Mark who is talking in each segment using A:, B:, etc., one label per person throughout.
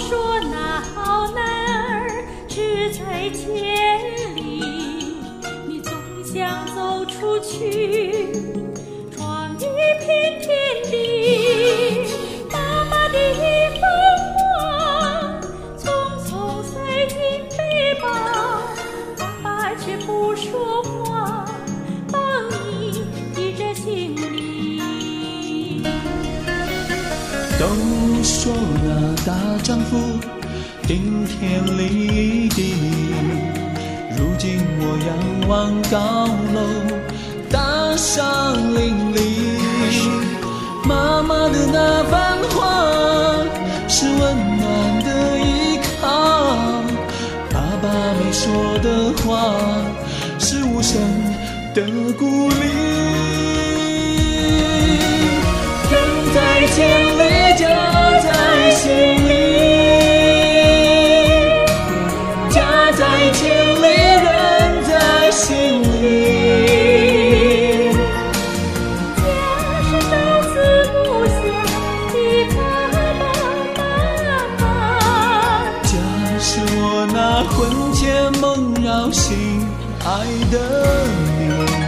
A: 说那好男儿志在千里，你总想走出去，闯一片天地。妈妈的一份话，匆匆塞进背包，爸爸却不说话，帮你提着行李。
B: 都说那大丈夫顶天立地，如今我仰望高楼，大山林立。妈妈的那番话是温暖的依靠，爸爸没说的话是无声的鼓励。人在千里，家在心里，家在千里，人在心里。
A: 家是朝思暮想的爸爸妈妈，
B: 家是我那魂牵梦绕心爱的你。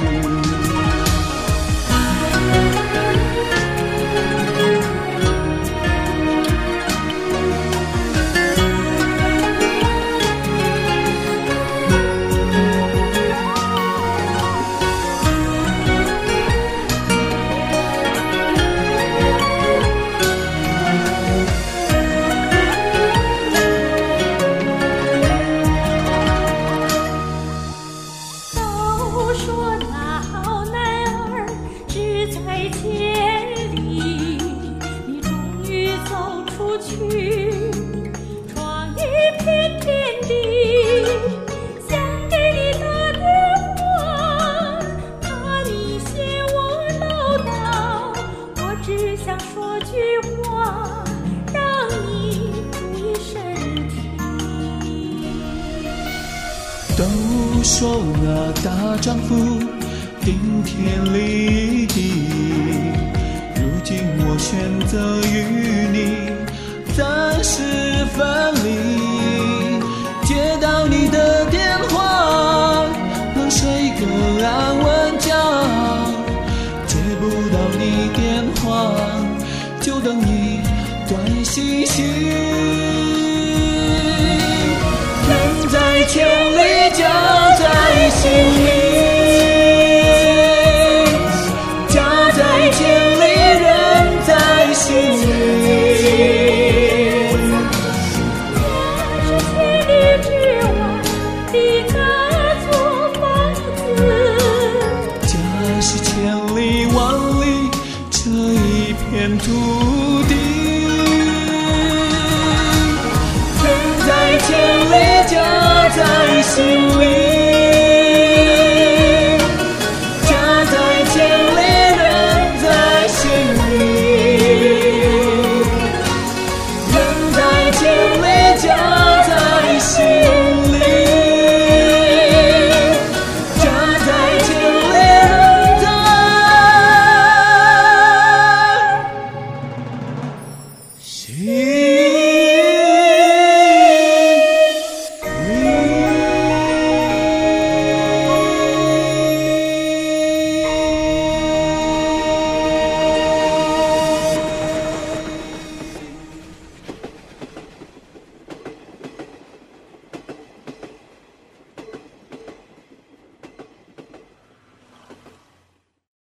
A: 都说那好男儿志在千里，你终于走出去，闯一片天地。想给你打电话，怕你嫌我唠叨，我只想说句话，让你注意身体。
B: 都说那大丈夫顶天立地，如今我选择与你暂时分离。接到你的电话，能睡个安稳觉；接不到你电话，就等你短信息。人在千里，家在心里，家在千里，人在心里。
A: 家是千里之外的那座房子，
B: 家是千里万里这一片土地。人在千里，家在心里，家在千里，人在心里。人在千里，家